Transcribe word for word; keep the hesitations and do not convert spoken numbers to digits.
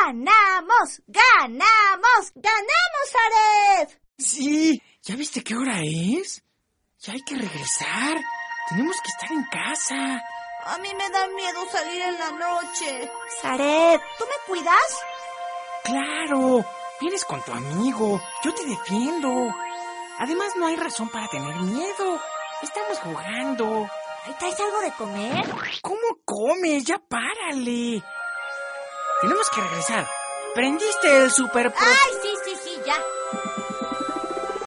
¡Ganamos! ¡Ganamos! ¡Ganamos, Zaret! Sí, ¿ya viste qué hora es? Ya hay que regresar. Tenemos que estar en casa. A mí me da miedo salir en la noche. Zaret, ¿tú me cuidas? Claro, vienes con tu amigo. Yo te defiendo. Además, no hay razón para tener miedo. Estamos jugando. ¿Ahí traes algo de comer? ¿Cómo comes? Ya párale. Tenemos que regresar. ¿Prendiste el super pro... ¡Ay, sí, sí, sí, ya!